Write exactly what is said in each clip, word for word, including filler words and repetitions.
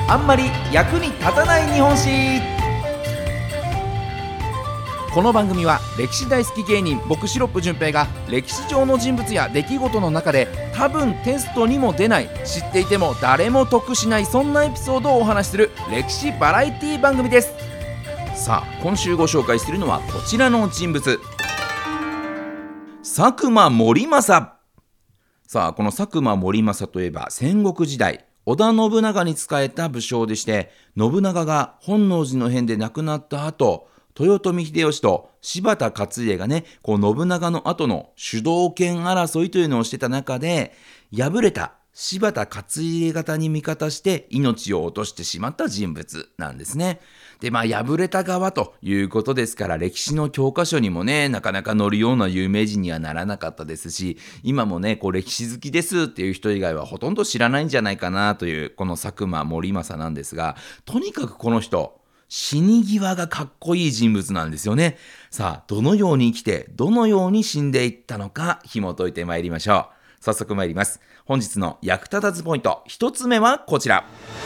あんまり役に立たない日本史。この番組は歴史大好き芸人僕シロップ純平が歴史上の人物や出来事の中で多分テストにも出ない、知っていても誰も得しない、そんなエピソードをお話しする歴史バラエティ番組です。さあ今週ご紹介するのはこちらの人物、佐久間盛政。さあこの佐久間盛政といえば戦国時代織田信長に仕えた武将でして、信長が本能寺の変で亡くなった後、豊臣秀吉と柴田勝家がね、こう信長の後の主導権争いというのをしてた中で、敗れた柴田勝家方に味方して命を落としてしまった人物なんですね。で、まあ敗れた側ということですから、歴史の教科書にもね、なかなか載るような有名人にはならなかったですし、今もね、こう歴史好きですっていう人以外はほとんど知らないんじゃないかなというこの佐久間盛政なんですが、とにかくこの人、死に際がかっこいい人物なんですよね。さあ、どのように生きて、どのように死んでいったのか、紐解いてまいりましょう。早速参ります。本日の役立たずポイント、一つ目はこちら。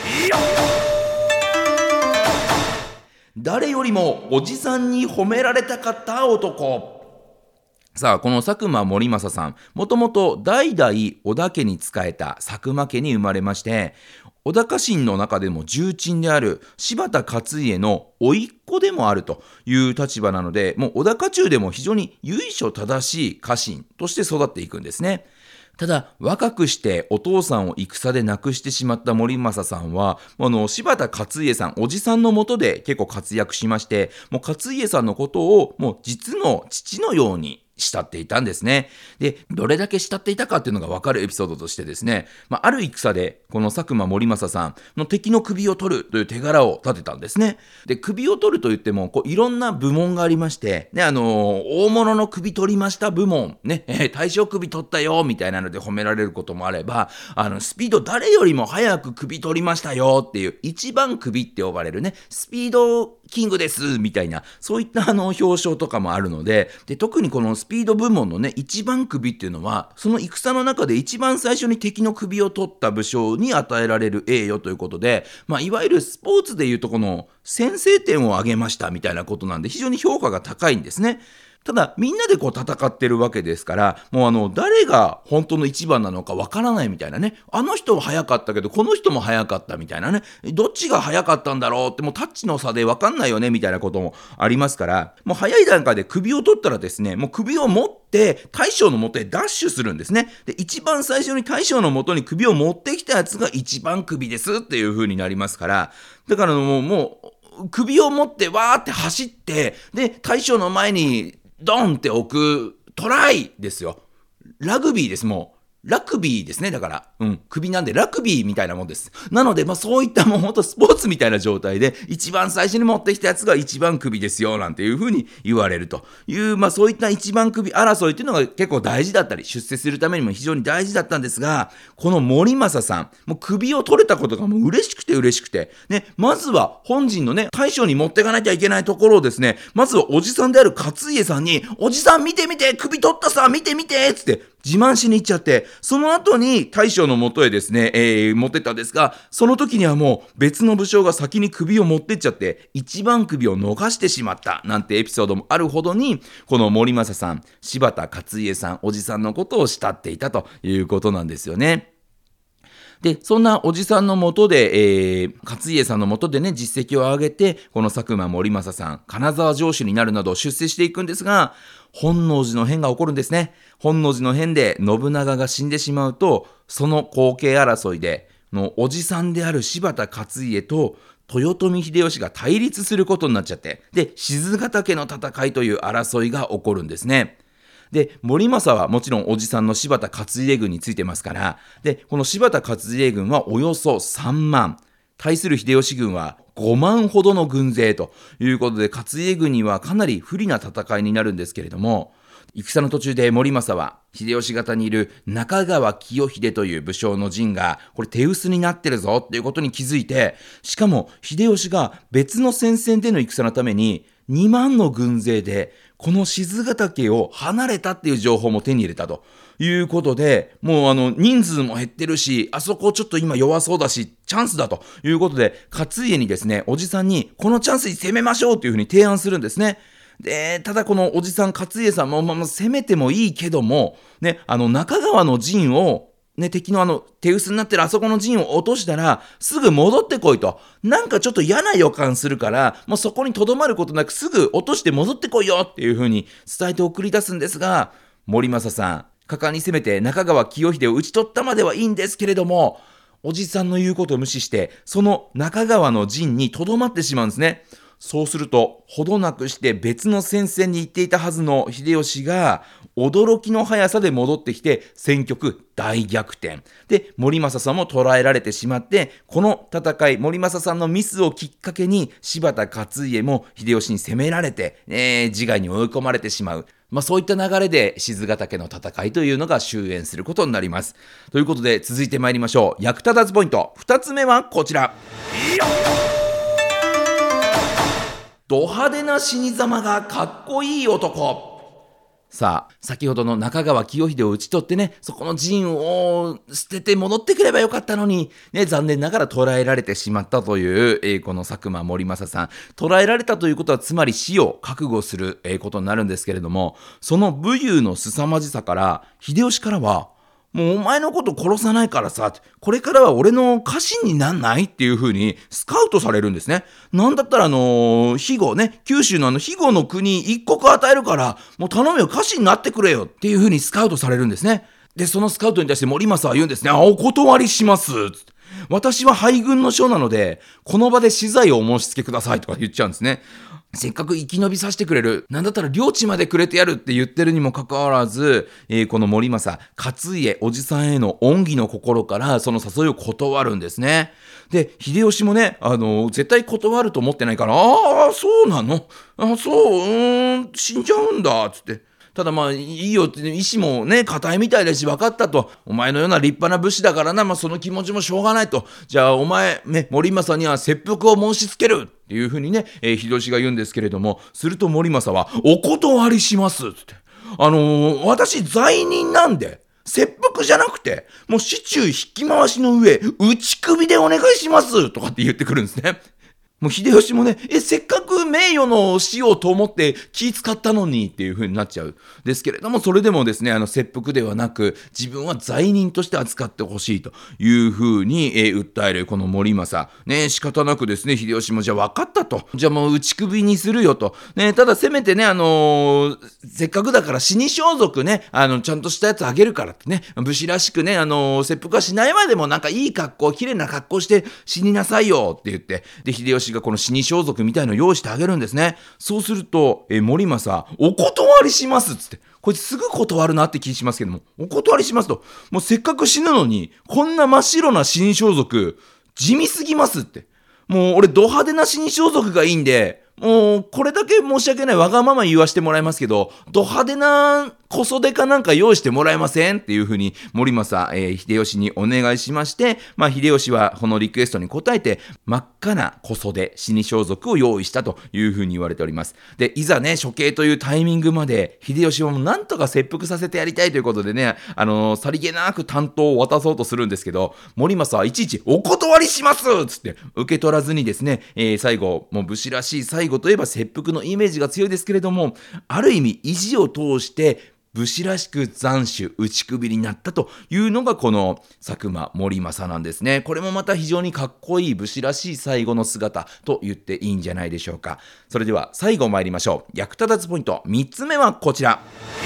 誰よりもおじさんに褒められたかった男。さあ、この佐久間盛政さん、もともと代々織田家に仕えた佐久間家に生まれまして、織田家臣の中でも重鎮である柴田勝家の甥っ子でもあるという立場なので、もう織田家中でも非常に由緒正しい家臣として育っていくんですね。ただ若くしてお父さんを戦で亡くしてしまった盛政さんは、あの柴田勝家さん、おじさんの下で結構活躍しまして、もう勝家さんのことをもう実の父のように慕っていたんですね。で、どれだけ慕っていたかっていうのが分かるエピソードとしてですね、まあ、ある戦でこの佐久間盛政さんの敵の首を取るという手柄を立てたんですね。で、首を取るといってもこういろんな部門がありまして、ね、あのー、大物の首取りました部門、ね、えー、大将首取ったよみたいなので褒められることもあれば、あのスピード誰よりも早く首取りましたよっていう一番首って呼ばれるね、スピードキングですみたいな、そういったあの表彰とかもあるので、で特にこのスピード部門のね一番首っていうのは、その戦の中で一番最初に敵の首を取った武将に与えられる栄誉ということで、まあ、いわゆるスポーツでいうとこの先制点を挙げましたみたいなことなんで、非常に評価が高いんですね。ただみんなでこう戦ってるわけですから、もうあの誰が本当の一番なのかわからないみたいなね、あの人は早かったけどこの人も早かったみたいなね、どっちが早かったんだろうって、もうタッチの差でわかんないよねみたいなこともありますから、もう早い段階で首を取ったらですね、もう首を持って大将の元へダッシュするんですね。で、一番最初に大将の元に首を持ってきたやつが一番首ですっていう風になりますから、だからもうもう首を持ってわーって走って、で大将の前にドンって置く、トライですよ。ラグビーです。もうラグビーですね。だから、うん、首なんでラグビーみたいなもんです。なので、まあそういったもうほんとスポーツみたいな状態で、一番最初に持ってきたやつが一番首ですよ、なんていう風に言われるという、まあそういった一番首争いっていうのが結構大事だったり、出世するためにも非常に大事だったんですが、この盛政さん、もう首を取れたことがもう嬉しくて嬉しくて、ね、まずは本陣のね、大将に持っていかなきゃいけないところをですね、まずはおじさんである勝家さんに、おじさん見て見て、首取ったさ、見て見てつって自慢しに行っちゃって、その後に大将の元へですね、えー、持ってったんですが、その時にはもう別の武将が先に首を持ってっちゃって、一番首を逃してしまったなんてエピソードもあるほどに、この盛政さん、柴田勝家さん、おじさんのことを慕っていたということなんですよね。で、そんなおじさんのもとで、えー、勝家さんのもとでね、実績を上げて、この佐久間盛政さん、金沢城主になるなど出世していくんですが、本能寺の変が起こるんですね。本能寺の変で信長が死んでしまうと、その後継争いで、のおじさんである柴田勝家と豊臣秀吉が対立することになっちゃって、で、賤ヶ岳の戦いという争いが起こるんですね。で、盛政はもちろんおじさんの柴田勝家軍についてますから、で、この柴田勝家軍はおよそさんまん、対する秀吉軍はごまんほどの軍勢ということで、勝家軍にはかなり不利な戦いになるんですけれども、戦の途中で盛政は秀吉方にいる中川清秀という武将の陣がこれ手薄になってるぞっていうことに気づいて、しかも秀吉が別の戦線での戦のためににまんの軍勢でこの賤ヶ岳を離れたっていう情報も手に入れたと。 いうことで、もうあの人数も減ってるし、あそこちょっと今弱そうだし、チャンスだということで、勝家にですね、おじさんにこのチャンスに攻めましょうというふうに提案するんですね。で、ただこのおじさん、勝家さんも、まあ、まあ攻めてもいいけども、ね、あの中川の陣を、ね、敵のあの手薄になってるあそこの陣を落としたらすぐ戻ってこいと、なんかちょっと嫌な予感するから、もうそこにとどまることなくすぐ落として戻ってこいよっていう風に伝えて送り出すんですが、森政さん果敢に攻めて中川清秀を討ち取ったまではいいんですけれども、おじさんの言うことを無視してその中川の陣にとどまってしまうんですね。そうするとほどなくして別の戦線に行っていたはずの秀吉が驚きの速さで戻ってきて戦局大逆転で、森政さんも捕らえられてしまって、この戦い、森政さんのミスをきっかけに柴田勝家も秀吉に攻められて、えー、自害に追い込まれてしまう。まあ、そういった流れで賤ヶ岳の戦いというのが終焉することになります。ということで続いてまいりましょう。役立たずポイントふたつめはこちら。ド派手な死に様がかっこいい男。さあ、先ほどの中川清秀を討ち取ってね、そこの陣を捨てて戻ってくればよかったのに、ね、残念ながら捕らえられてしまったという、えー、この佐久間森政さん。捕らえられたということは、つまり死を覚悟する、えー、ことになるんですけれども、その武勇の凄まじさから、秀吉からは、もうお前のこと殺さないからさ、これからは俺の家臣になんないっていう風にスカウトされるんですね。なんだったらあのー、肥後ね、九州のあの肥後の国一国与えるから、もう頼むよ家臣になってくれよっていう風にスカウトされるんですね。で、そのスカウトに対して森政は言うんですね。あ、お断りします。私は敗軍の将なので、この場で死罪をお申し付けくださいとか言っちゃうんですね。せっかく生き延びさせてくれる、なんだったら領地までくれてやるって言ってるにもかかわらず、えー、この森政、勝家おじさんへの恩義の心からその誘いを断るんですね。で、秀吉もね、あのー、絶対断ると思ってないから、ああ、そうなの、あそう、うーん、死んじゃうんだ、つって。ただまあいいよって意志もね固いみたいだし分かったと、お前のような立派な武士だからな、まあ、その気持ちもしょうがないと、じゃあお前ね森政には切腹を申し付けるっていうふうにね、えー、秀吉が言うんですけれども、すると森政はお断りしますって、あのー、私罪人なんで切腹じゃなくてもう市中引き回しの上打ち首でお願いしますとかって言ってくるんですね。もう秀吉もね、え、せっかく名誉の死をと思って気使ったのにっていう風になっちゃう。ですけれども、それでもですね、あの、切腹ではなく、自分は罪人として扱ってほしいという風に、えー、訴えるこの森政。ね、仕方なくですね、秀吉もじゃあ分かったと。じゃあもう打ち首にするよと。ね、ただせめてね、あのー、せっかくだから死に装束ね、あの、ちゃんとしたやつあげるからってね、武士らしくね、あのー、切腹はしないまでもなんかいい格好、綺麗な格好して死になさいよって言って、で、秀吉がこの死に装束みたいのを用意してあげるんですね。そうすると、え森政お断りしますっつって、こいつすぐ断るなって気しますけども、お断りしますと、もうせっかく死ぬのにこんな真っ白な死に装束地味すぎますって、もう俺ド派手な死に装束がいいんで、もうこれだけ申し訳ない、わがまま言わしてもらいますけど、ド派手な小袖かなんか用意してもらえませんっていう風に森政、えー、秀吉にお願いしまして、まあ、秀吉はこのリクエストに応えて真っ赤な小袖死に装束を用意したという風に言われております。で、いざね処刑というタイミングまで秀吉はもうなんとか切腹させてやりたいということでね、あのー、さりげなく担当を渡そうとするんですけど、森政はいちいちお断りしますっつって受け取らずにですね、えー、最後もう武士らしい最後といえば切腹のイメージが強いですけれども、ある意味意地を通して武士らしく斬首打ち首になったというのがこの佐久間森政なんですね。これもまた非常にかっこいい武士らしい最後の姿と言っていいんじゃないでしょうか。それでは最後参りましょう。役立たずポイントみっつめはこちら。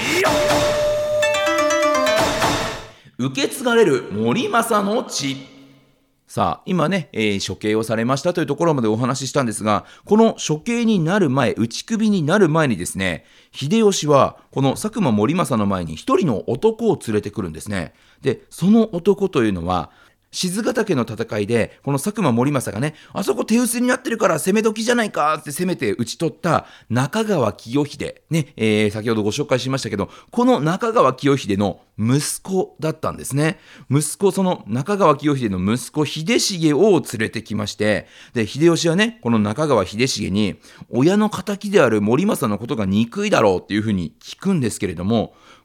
受け継がれる森政の血。さあ今ね、えー、処刑をされましたというところまでお話ししたんですが、この処刑になる前、打ち首になる前にですね、秀吉はこの佐久間森政の前に一人の男を連れてくるんですね。で、その男というのは賤ヶ岳の戦いでこの佐久間森政がね、あそこ手薄になってるから攻め時じゃないかって攻めて討ち取った中川清秀ね、えー、先ほどご紹介しましたけど、この中川清秀の息子だったんですね。息子、その中川清秀の息子秀重を連れてきまして、で秀吉はねこの中川秀重に親の敵である森政のことが憎いだろうっていうふうに聞くんですけれども、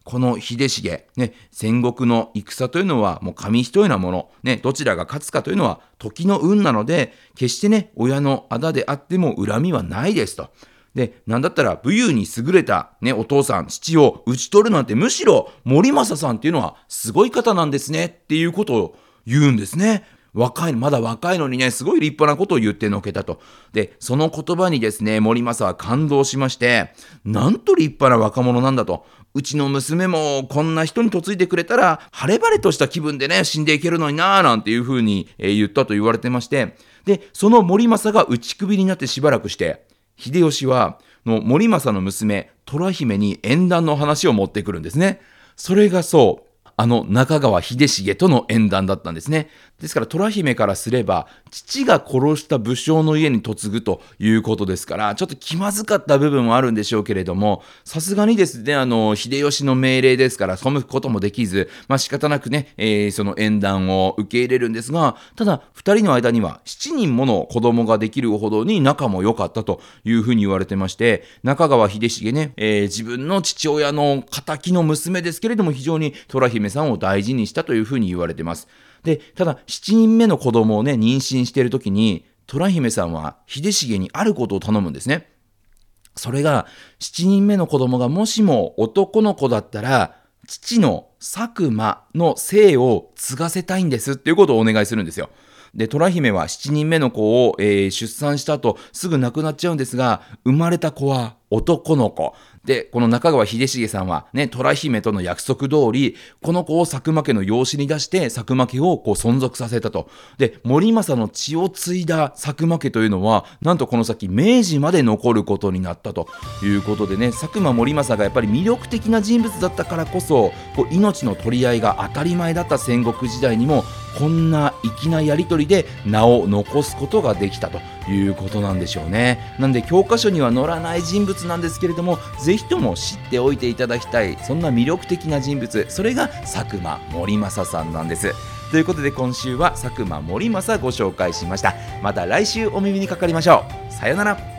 この秀重、ね、戦国の戦というのはもう紙一重なもの、ね、どちらが勝つかというのは時の運なので、決してね、親の仇であっても恨みはないですと。で、なんだったら武勇に優れた、ね、お父さん、父を討ち取るなんて、むしろ森政さんっていうのはすごい方なんですねっていうことを言うんですね。若い、まだ若いのにね、すごい立派なことを言ってのけたと。で、その言葉にですね、森政は感動しまして、なんと立派な若者なんだと。うちの娘もこんな人に嫁いでくれたら、晴れ晴れとした気分でね、死んでいけるのになーなんていうふうに、えー、言ったと言われてまして、で、その森政が打ち首になってしばらくして、秀吉は、の森政の娘、虎姫に縁談の話を持ってくるんですね。それがそう、あの中川秀重との縁談だったんですね。ですから虎姫からすれば、父が殺した武将の家に嫁ぐということですから、ちょっと気まずかった部分もあるんでしょうけれども、さすがにですね、あの秀吉の命令ですから背くこともできず、まあ仕方なくね、えー、その縁談を受け入れるんですが、ただ二人の間には七人もの子供ができるほどに仲も良かったというふうに言われてまして、中川秀重ね、えー、自分の父親の敵の娘ですけれども、非常に虎姫さんを大事にしたというふうに言われてます。で、ただしちにんめの子供をね、妊娠しているときに、虎姫さんは秀重にあることを頼むんですね。それが、しちにんめの子供がもしも男の子だったら、父の佐久間の姓を継がせたいんですっていうことをお願いするんですよ。で、虎姫はしちにんめの子を、えー、出産した後すぐ亡くなっちゃうんですが、生まれた子は男の子で、この中川秀重さんはね、虎姫との約束通りこの子を佐久間家の養子に出して佐久間家をこう存続させたと。で、森政の血を継いだ佐久間家というのはなんとこの先明治まで残ることになったということでね、佐久間森政がやっぱり魅力的な人物だったからこそ、こう命の取り合いが当たり前だった戦国時代にもこんな粋なやり取りで名を残すことができたということなんでしょうね。なんで教科書には載らない人物なんですけれども、ぜひとも知っておいていただきたい、そんな魅力的な人物、それが佐久間森政さんなんです。ということで今週は佐久間森政ご紹介しました。また来週お耳にかかりましょう。さよなら。